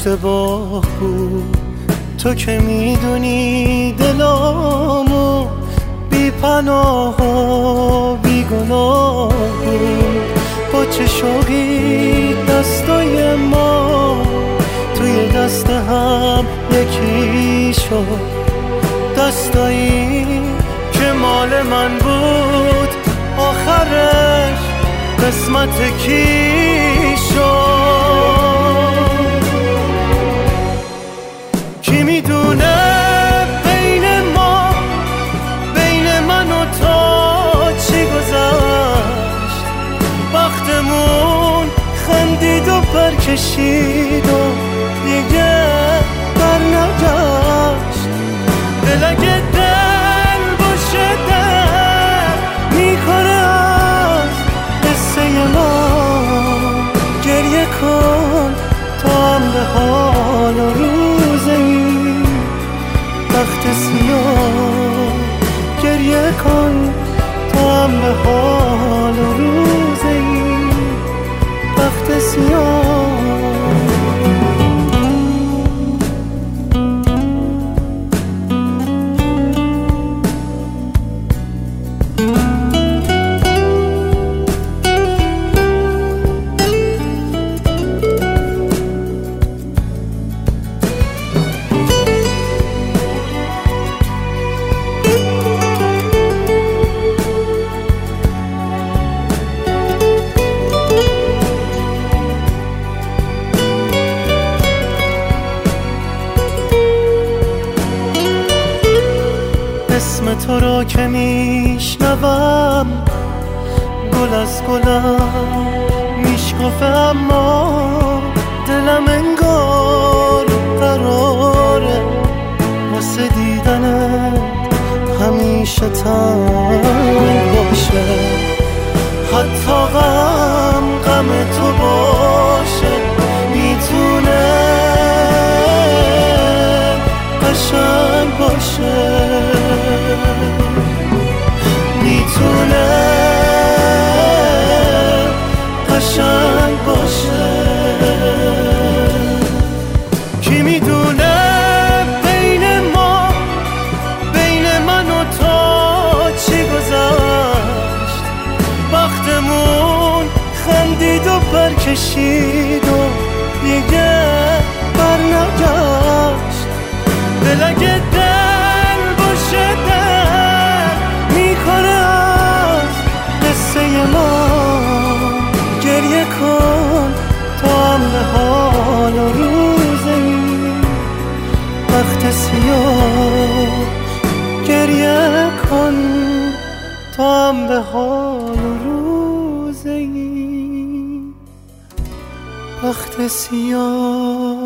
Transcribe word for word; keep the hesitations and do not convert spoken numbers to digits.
اشتباه بود، تو که میدونی دلامو بی پناه و بی گناه بود. با چه شوقی دستای ما توی دست هم یکی شد، دستایی که مال من بود آخرش قسمت کی شد. کی میدونه بین ما، بین من و تو چی گذشت؟ وقتمون خندید و برکشید و دیگه بر نگشت. دل اگه دل باشه در میکنه از قصه ما، گریه کن تا هم به حال و روز این بخت سیاه، گریه کن تا هم به حال و روز این بخت سیاه. اسم تو را که میشنوم گل از گلم میشکفه، اما دلم انگار قراره واسه دیدنت همیشه تنگ باشه. حتی غم غم تو باشه میتونه قشنگ باشه، میتونه قشنگ باشه. کی میدونه بین ما، بین من و تو چی گذشت؟ وقتمون خندید و برکشید و دیگه بر نگشت. دل اگه دل باشه در میکنه از قصه ما، گریه کن تا هم به حال و روز این بخت سیاه، گریه کن تا هم به حال و روز این بخت سیاه.